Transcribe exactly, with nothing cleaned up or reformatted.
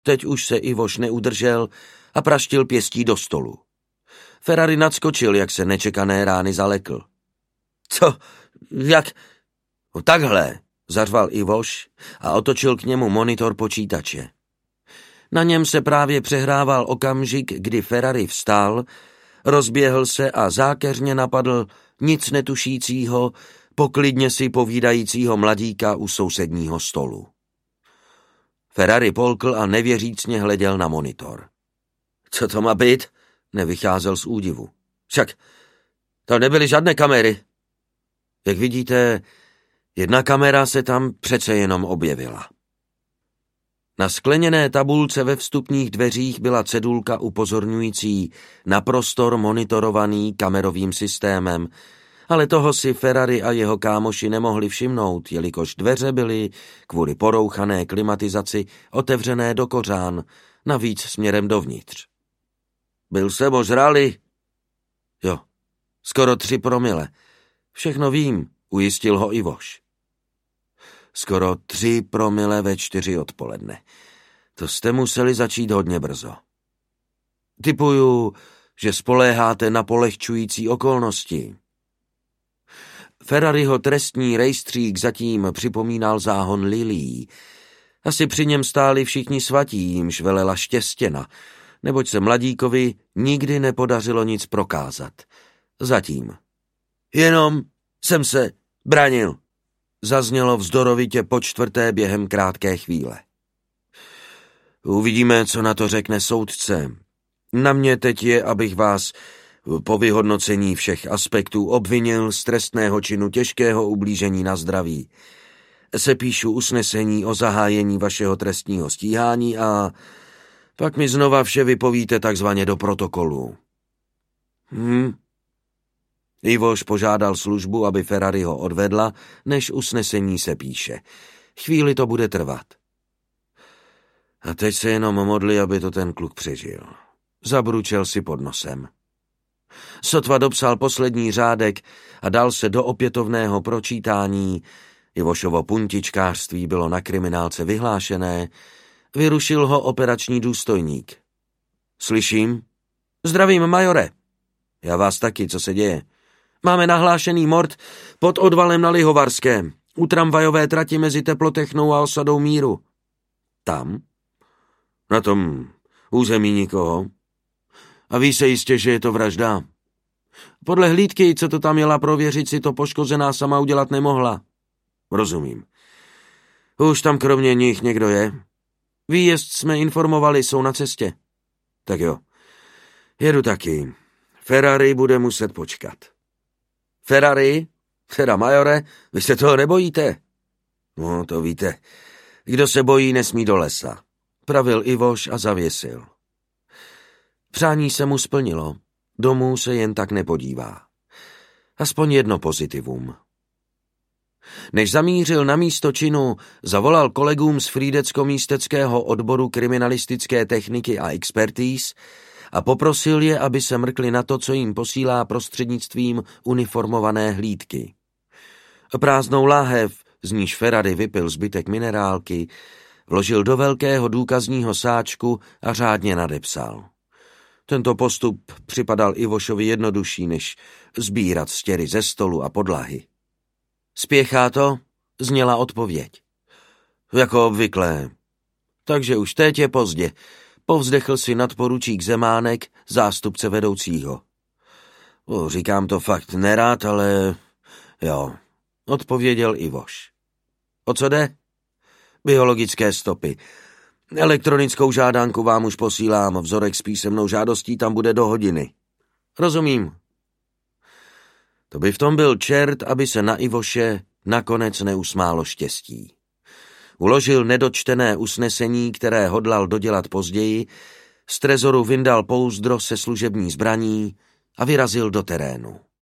Teď už se Ivoš neudržel a praštil pěstí do stolu. Ferrari nadskočil, jak se nečekané rány zalekl. Co? Jak? O, takhle, zařval Ivoš a otočil k němu monitor počítače. Na něm se právě přehrával okamžik, kdy Ferrari vstal, rozběhl se a zákeřně napadl nic netušícího, poklidně si povídajícího mladíka u sousedního stolu. Ferrari polkl a nevěřícně hleděl na monitor. Co to má být? Nevycházel z údivu. Však tam nebyly žádné kamery. Jak vidíte, jedna kamera se tam přece jenom objevila. Na skleněné tabulce ve vstupních dveřích byla cedulka upozorňující na prostor monitorovaný kamerovým systémem, ale toho si Ferrari a jeho kámoši nemohli všimnout, jelikož dveře byly kvůli porouchané klimatizaci otevřené do kořán, navíc směrem dovnitř. Byl jsem ožralý? Jo, skoro tři promile. Všechno vím, ujistil ho Ivoš. Skoro tři promile ve čtyři odpoledne. To jste museli začít hodně brzo. Tipuju, že spoléháte na polehčující okolnosti. Ferrariho trestní rejstřík zatím připomínal záhon lilií. Asi při něm stáli všichni svatí, jimž velela štěstěna, neboť se mladíkovi nikdy nepodařilo nic prokázat. Zatím. Jenom jsem se bránil, zaznělo vzdorovitě po čtvrté během krátké chvíle. Uvidíme, co na to řekne soudce. Na mě teď je, abych vás po vyhodnocení všech aspektů obvinil z trestného činu těžkého ublížení na zdraví. Sepíšu usnesení o zahájení vašeho trestního stíhání a pak mi znova vše vypovíte takzvaně do protokolu. Hm? Ivoš požádal službu, aby Ferrari ho odvedla, než usnesení se píše. Chvíli to bude trvat. A teď se jenom modli, aby to ten kluk přežil. Zabručel si pod nosem. Sotva dopsal poslední řádek a dal se do opětovného pročítání. Ivošovo puntičkářství bylo na kriminálce vyhlášené. Vyrušil ho operační důstojník. Slyším? Zdravím, majore. Já vás taky, co se děje? Máme nahlášený mord pod Odvalem na Lihovarském, u tramvajové trati mezi Teplotechnou a osadou Míru. Tam? Na tom území nikoho. A ví se jistě, že je to vražda. Podle hlídky, co to tam jela prověřit, si to poškozená sama udělat nemohla. Rozumím. Už tam kromě nich někdo je? Výjezd jsme informovali, jsou na cestě. Tak jo, jedu taky. Ferrari bude muset počkat. Ferrari? Teda majore, vy se toho nebojíte? No, to víte. Kdo se bojí, nesmí do lesa. Pravil Ivoš a zavěsil. Přání se mu splnilo. Domů se jen tak nepodívá. Aspoň jedno pozitivum. Než zamířil na místo činu, zavolal kolegům z Frýdecko-místeckého odboru kriminalistické techniky a expertíz a poprosil je, aby se mrkli na to, co jim posílá prostřednictvím uniformované hlídky. Prázdnou láhev, z níž Ferrari vypil zbytek minerálky, vložil do velkého důkazního sáčku a řádně nadepsal. Tento postup připadal Ivošovi jednodušší, než sbírat stěry ze stolu a podlahy. Spěchá to? Zněla odpověď. Jako obvyklé. Takže už teď je pozdě. Povzdechl si nadporučík Zemánek, zástupce vedoucího. O, říkám to fakt nerád, ale jo, odpověděl Ivoš. O co jde? Biologické stopy. Elektronickou žádanku vám už posílám, vzorek s písemnou žádostí tam bude do hodiny. Rozumím. To by v tom byl čert, aby se na Ivoše nakonec neusmálo štěstí. Uložil nedočtené usnesení, které hodlal dodělat později, z trezoru vyndal pouzdro se služební zbraní a vyrazil do terénu.